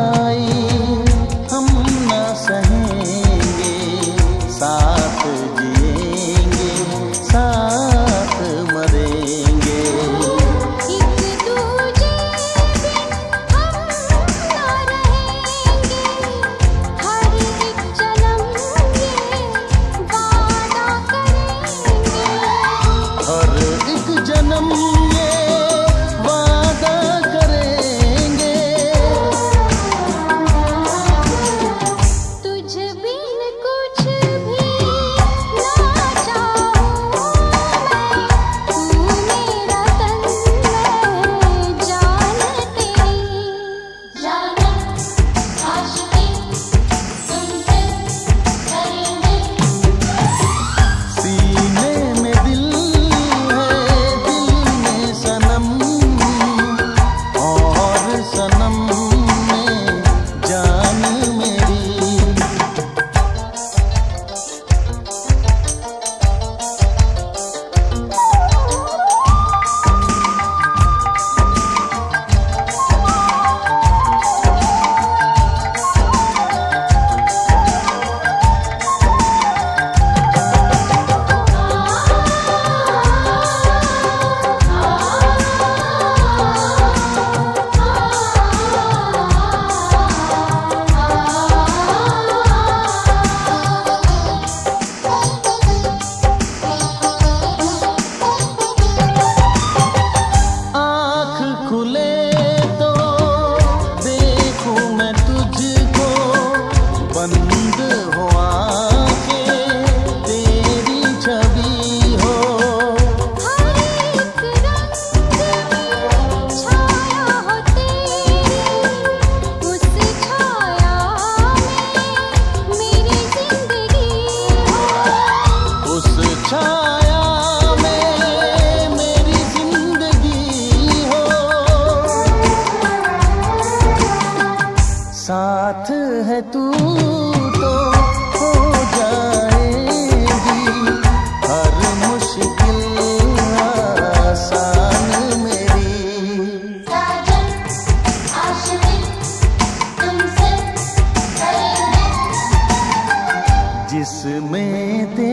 जुदाई हम न सहेंगे, साथ जिएंगे साथ मरेंगे। एक दूजे बिन हम ना रहेंगे, हर एक जन्म ये वादा करेंगे। हर एक जन्म ये वादा करेंगे। तुझ बिन कुछ भी ना चाहूं मैं, तू मेरा तन मैं जान तेरी। जाना आशिकी तुमसे करेंगे, सीने में दिल है, दिल में सनम, और सनम में जान मेरी। आँख खुले तो देखूं मैं तुझको, बंद हो आँखें तेरी छवि हो। हर एक रंग में छाया हो तेरी, उस छाया में मेरी जिंदगी हो। उस छाया में मेरी जिंदगी हो। साथ है तू तो हो जाएगी हर मुश्किल आसान मेरी। साजन आशिकी तुमसे करेंगे, जिसमें